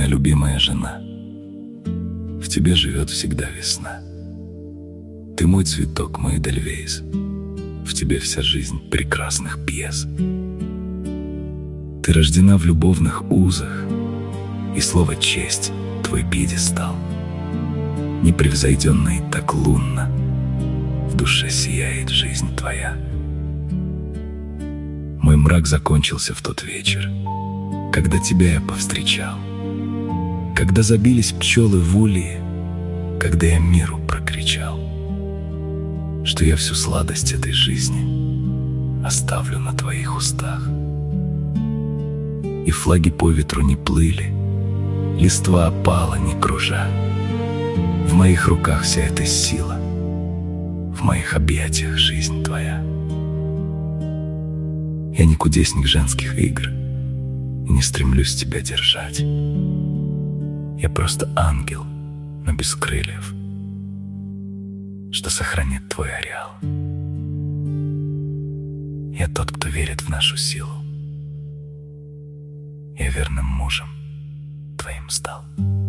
моя любимая жена. В тебе живет всегда весна. Ты мой цветок, мой эдельвейс. В тебе вся жизнь прекрасных пьес. Ты рождена в любовных узах, и слово «честь» — твой пьедестал. Непревзойденно и так лунно в душе сияет жизнь твоя. Мой мрак закончился в тот вечер, когда тебя я повстречал, когда забились пчелы в улье, когда я миру прокричал, что я всю сладость этой жизни оставлю на твоих устах. И флаги по ветру не плыли, листва опала, не кружа. В моих руках вся эта сила, в моих объятиях жизнь твоя. Я не кудесник женских игр и не стремлюсь тебя держать. Я просто ангел, но без крыльев, что сохранит твой ареал. Я тот, кто верит в нашу силу. Я верным мужем твоим стал.